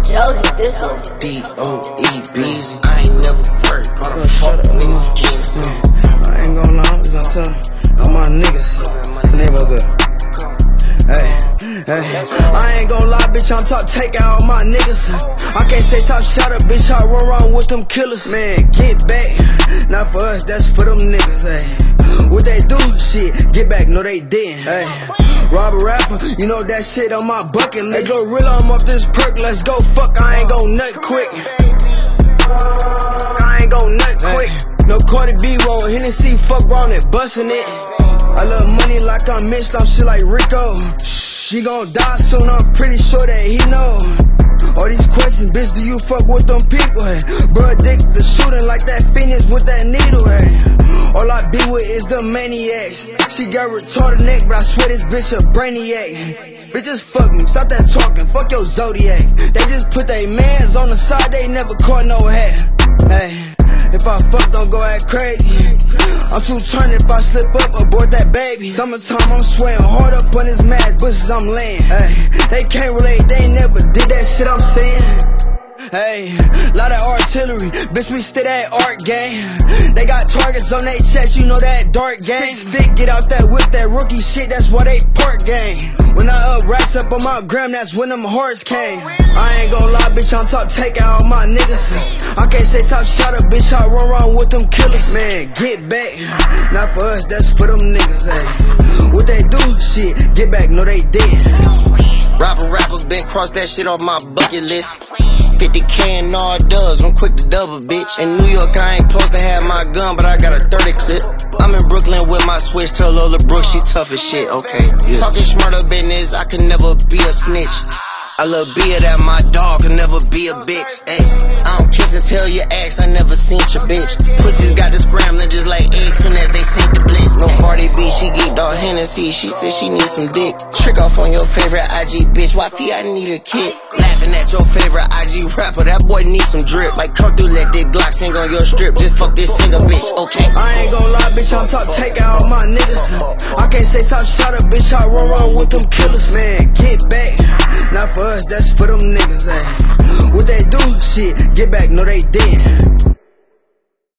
joking this one. D-O-E-B's, I ain't never worked, but I'm fucking niggas skin. I ain't gon' lie, I'm just gonna tell you, all my niggas, niggas up. Hey, I ain't gon' lie, bitch, I'm top take out all my niggas. I can't say top shotter, bitch, I run around with them killers. Man, get back, not for us, that's for them niggas, hey. What they do? Shit, get back, no they didn't, hey. Rob a rapper, you know that shit on my bucket list. Hey, Gorilla, I'm off this perk, let's go, fuck, I ain't gon' nut quick. I ain't gon' nut quick. No Cardi B roll, Hennessy, fuck round and bustin' it. I love money like I'm mixed, I'm shit like Rico. She gon' die soon, I'm pretty sure that he know. All these questions, bitch, do you fuck with them people, hey? Bro, addicted to shooting like that Phoenix with that needle, hey? All I be with is the maniacs. She got retarded neck, but I swear this bitch a brainiac. Bitch, just fuck me, stop that talking, fuck your Zodiac. They just put they mans on the side, they never caught no hat. Hey, if I fuck, don't go act crazy. I'm too turned if I slip up, abort that baby. Summertime, I'm sweating hard up on his mad bushes, I'm laying. Hey, they can't relate, they ain't never did that shit I'm saying. Hey, lot of artillery, bitch, we still that art game. They got targets on their chest, you know that dark game. Stick, get out that whip, that rookie shit, that's why they park game. When I racks up on my gram, that's when them hearts came. I ain't gon' lie, bitch, I'm top take out all my niggas. I can't say top shotter, bitch, I run around with them killers. Man, get back, not for us, that's for them niggas, hey. What they do? Shit, get back, no they didn't. Rapper, been crossed that shit off my bucket list. 50K and all dubs, I'm quick to double, bitch. In New York, I ain't supposed to have my gun, but I got a 30 clip. I'm in Brooklyn with my switch, tell Lola Brooks she tough as shit, okay. Yeah. Talking smarter business, I can never be a snitch. I love beer that my dog can never be a bitch. Ay, I don't kiss and tell your ex, I never seen your bitch. Pussies got the scrambling just like eggs soon as they sink the blitz. No Cardi B, she geeked on Hennessy, she said she needs some dick. Trick off on your favorite IG bitch, wifey, I need a kid. Laughing at your favorite IG rapper, that boy needs some drip. Like come through, let this Glock sing on your strip, just fuck this singer bitch, okay. I ain't gon' lie, bitch, I'm top take out all my niggas. I can't say top shotter, bitch, I run around with them killers. Man, get back, not for us, that's for them niggas, ayy. What they do? Shit, get back, no they didn't.